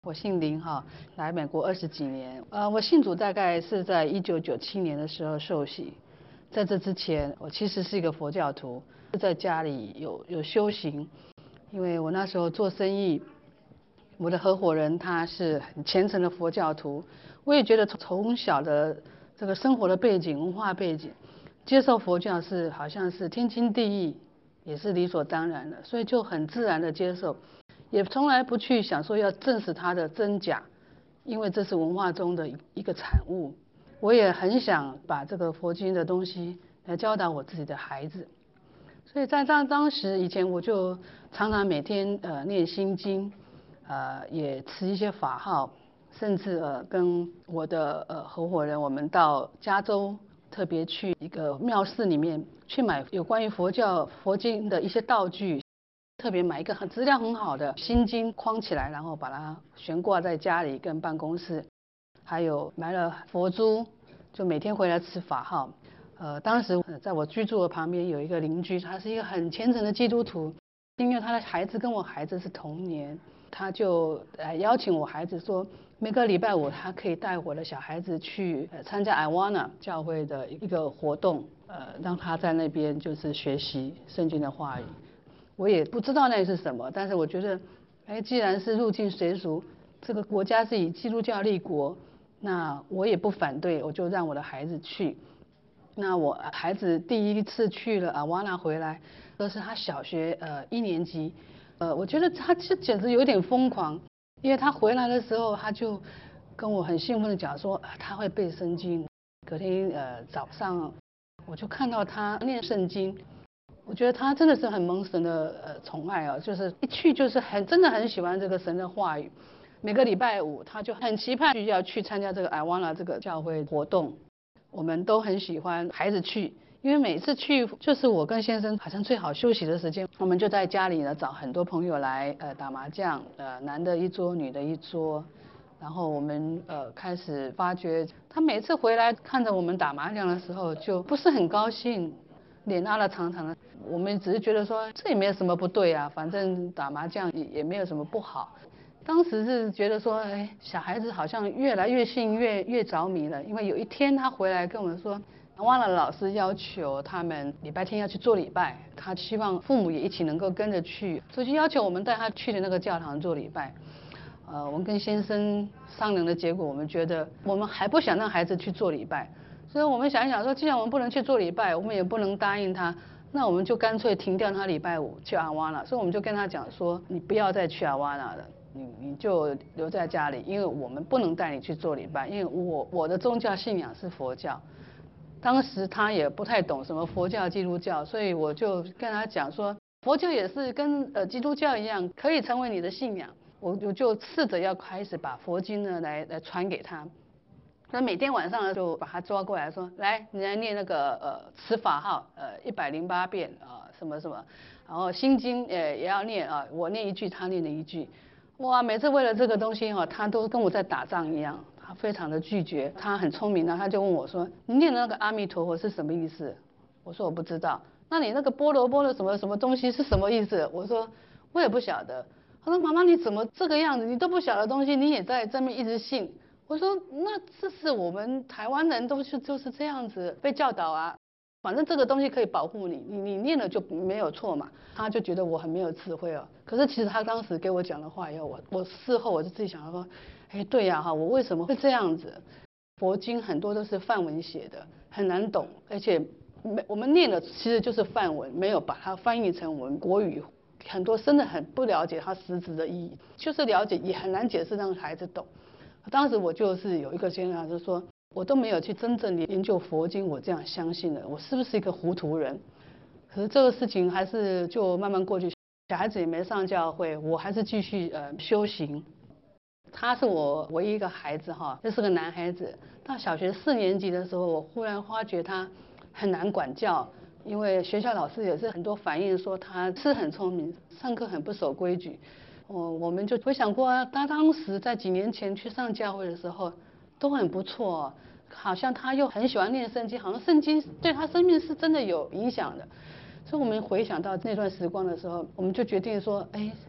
我姓林哈，来美国20几年。我信主大概是在1997年的时候受洗，在这之前，我其实是一个佛教徒，在家里有修行，因为我那时候做生意，我的合伙人他是很虔诚的佛教徒，我也觉得从小的这个生活的背景、文化背景，接受佛教是好像是天经地义，也是理所当然的，所以就很自然的接受。也从来不去想说要证实它的真假，因为这是文化中的一个产物。我也很想把这个佛经的东西来教导我自己的孩子，所以在当时以前我就常常每天念心经，也持一些法号，甚至跟我的合伙人我们到加州特别去一个庙寺里面去买有关于佛经的一些道具。特别买一个质量很好的心经框起来，然后把它悬挂在家里跟办公室，还有买了佛珠，就每天回来持法号。当时在我居住的旁边有一个邻居，他是一个很虔诚的基督徒，因为他的孩子跟我孩子是同年，他就邀请我孩子说，每个礼拜五他可以带我的小孩子去参加 Iwana 教会的一个活动，让他在那边就是学习圣经的话语。我也不知道那是什么，但是我觉得，既然是入境随俗，这个国家是以基督教立国，那我也不反对，我就让我的孩子去。那我孩子第一次去了瓦纳回来，那是他小学1年级，我觉得他这简直有点疯狂，因为他回来的时候他就跟我很兴奋的讲说他会背圣经，隔天早上我就看到他念圣经。我觉得他真的是很蒙神的宠爱啊，就是一去就是真的很喜欢这个神的话语。每个礼拜五他就很期盼要去参加这个艾瓦纳这个教会活动，我们都很喜欢孩子去，因为每次去就是我跟先生好像最好休息的时间，我们就在家里呢找很多朋友来打麻将，男的一桌，女的一桌。然后我们开始发觉，他每次回来看着我们打麻将的时候，就不是很高兴，脸拉得长长的。我们只是觉得说这也没有什么不对啊，反正打麻将也没有什么不好。当时是觉得说，小孩子好像越来越信，越着迷了。因为有一天他回来跟我们说，忘了老师要求他们礼拜天要去做礼拜，他希望父母也一起能够跟着去，所以就要求我们带他去的那个教堂做礼拜。我们跟先生商量的结果，我们觉得我们还不想让孩子去做礼拜，所以我们想一想说，既然我们不能去做礼拜，我们也不能答应他，那我们就干脆停掉他礼拜五去阿瓦纳。所以我们就跟他讲说，你不要再去阿瓦纳了，你就留在家里，因为我们不能带你去做礼拜，因为我的宗教信仰是佛教。当时他也不太懂什么佛教、基督教，所以我就跟他讲说，佛教也是跟基督教一样，可以成为你的信仰。我就试着要开始把佛经呢来传给他。那每天晚上呢就把他抓过来说，来你来念那个持法号108遍什么什么，然后心经也要念啊，我念一句他念一句。哇，每次为了这个东西他都跟我在打仗一样，他非常的拒绝。他很聪明，他就问我说，你念的那个阿弥陀佛是什么意思？我说我不知道。那你那个波罗波罗什么什么东西是什么意思？我说我也不晓得。他说妈妈你怎么这个样子，你都不晓得东西，你也在这边一直信。我说那这是我们台湾人就是这样子被教导啊，反正这个东西可以保护你，你念了就没有错嘛。他就觉得我很没有智慧哦。可是其实他当时给我讲的话以后，我事后我就自己想说，对呀我为什么会这样子？佛经很多都是梵文写的，很难懂，而且我们念的其实就是梵文，没有把它翻译成我们国语。很多真的很不了解它实质的意义，就是了解也很难解释让孩子懂。当时我就是有一个先生就说，我都没有去真正研究佛经，我这样相信了，我是不是一个糊涂人？可是这个事情还是就慢慢过去，小孩子也没上教会，我还是继续修行。他是我唯一一个孩子这是个男孩子。到小学4年级的时候，我忽然发觉他很难管教。因为学校老师也是很多反映说他是很聪明，上课很不守规矩。我们就回想过他当时在几年前去上教会的时候都很不错好像他又很喜欢念圣经，好像圣经对他生命是真的有影响的。所以我们回想到那段时光的时候，我们就决定说，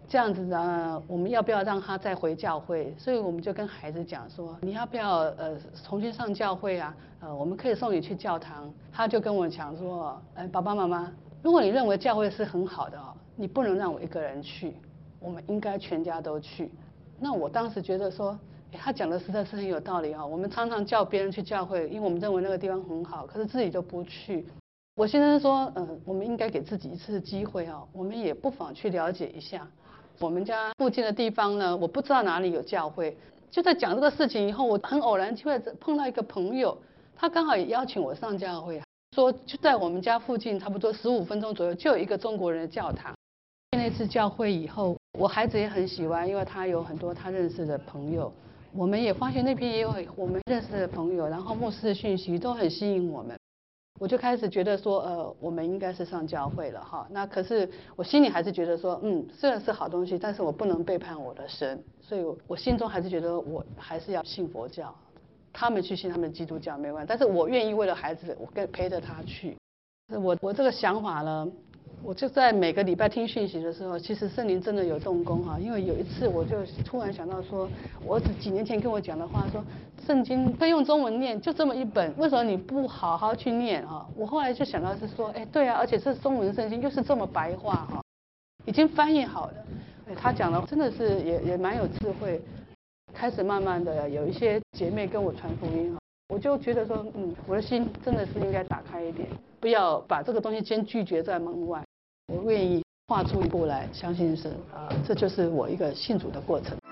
这样子呢，我们要不要让他再回教会？所以我们就跟孩子讲说，你要不要重新上教会啊？我们可以送你去教堂。他就跟我讲说，爸爸妈妈，如果你认为教会是很好的哦，你不能让我一个人去，我们应该全家都去。那我当时觉得说，他讲的实在是很有道理啊。我们常常叫别人去教会，因为我们认为那个地方很好，可是自己都不去。我先生说，我们应该给自己一次机会啊，我们也不妨去了解一下。我们家附近的地方呢，我不知道哪里有教会。就在讲这个事情以后，我很偶然机会碰到一个朋友，他刚好也邀请我上教会，说就在我们家附近，差不多15分钟左右就有一个中国人的教堂。那次教会以后，我孩子也很喜欢，因为他有很多他认识的朋友。我们也发现那边也有我们认识的朋友，然后牧师的讯息都很吸引我们。我就开始觉得说，我们应该是上教会了哈。那可是我心里还是觉得说，虽然是好东西，但是我不能背叛我的神，所以我心中还是觉得我还是要信佛教。他们去信他们的基督教没关系，但是我愿意为了孩子，我陪着他去。我这个想法呢，我就在每个礼拜听讯息的时候，其实圣灵真的有动工哈。因为有一次我就突然想到说，我儿子几年前跟我讲的话说，圣经可以用中文念，就这么一本，为什么你不好好去念啊？我后来就想到是说，对啊，而且是中文圣经，又是这么白话哈，已经翻译好了。他讲的真的是也蛮有智慧。开始慢慢的有一些姐妹跟我传福音哈，我就觉得说，我的心真的是应该打开一点，不要把这个东西先拒绝在门外。我愿意跨出一步来相信神啊，这就是我一个信主的过程。